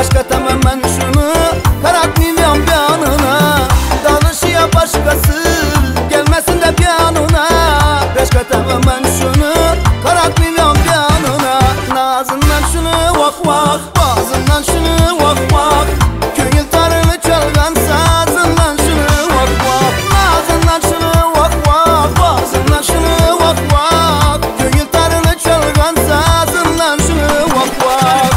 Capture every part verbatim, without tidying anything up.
Başka tamamen şunu karakmıyorum bir anına. Danışıya başkası gelmesin de bir anına. Başka tamamen şunu karakmıyorum bir anına. Nazından şunu vak vak, bazından şunu vak vak. Köngül tarını çalgan sazından şunu vak vak. Nazından şunu vak vak, bazından şunu vak vak. Köngül tarını çalgan sazından şunu vak vak.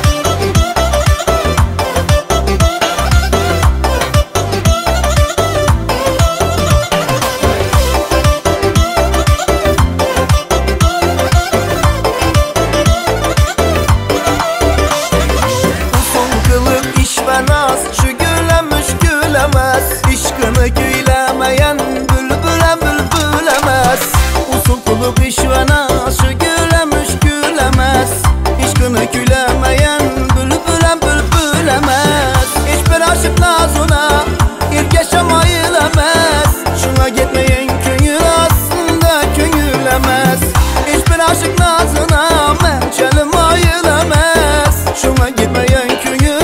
Şu gülemiş gülemez, İşkını gülemeyen bülbüle bülbülemez. Usul kuluk iş ve naz, şu gülemiş gülemez, İşkını gülemeyen bülbüle bülbülemez. Hiçbir aşık nazına ilk yaşamayılemez. Şuna gitmeyen köngül aslında köngülemez. Hiçbir aşık nazına mençelim ayılemez. Şuna gitmeyen köngül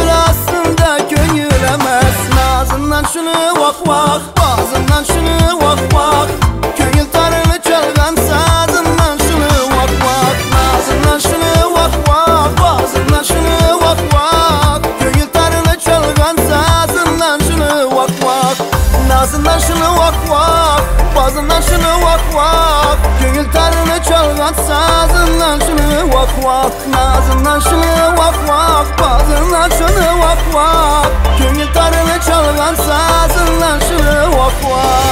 şunu vak vak, bazından şunu vak vak. Köngül tarını çalgan sazından şunu vak vak. Nazından şunu vak vak, bazından şunu vak vak. Köngül tarını çalgan sazından şunu vak vak. Nazından şunu vak vak, bazından şunu vak vak. Köngül tarını çalgan sazından şunu vak vak. Nazından şunu vak vak, bazından şunu vak vak. Köngül tarını çalgan sazından şunu vak vak.